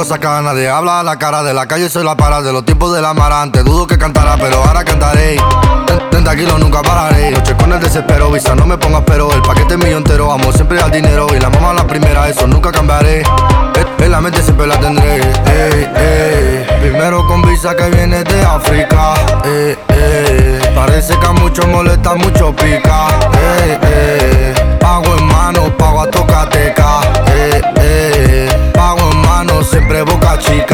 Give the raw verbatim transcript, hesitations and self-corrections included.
cosas que nadie habla a la cara de la calle, soy la para de los tiempos del amarante. Dudo que cantara, pero ahora cantaré. treinta kilos nunca pararé. Noche con el desespero, visa no me pongas pero. El paquete mío entero, amo siempre al dinero. Y la mamá la primera, eso nunca cambiaré. En la mente siempre la tendré. Ey, ey. Primero con visa que viene de África. Ey, ey. Parece que a muchos molesta, mucho pica. Ey, ey. Pago en mano, pago a tocateca. Ey, ey. Pago en mano, siempre boca chica.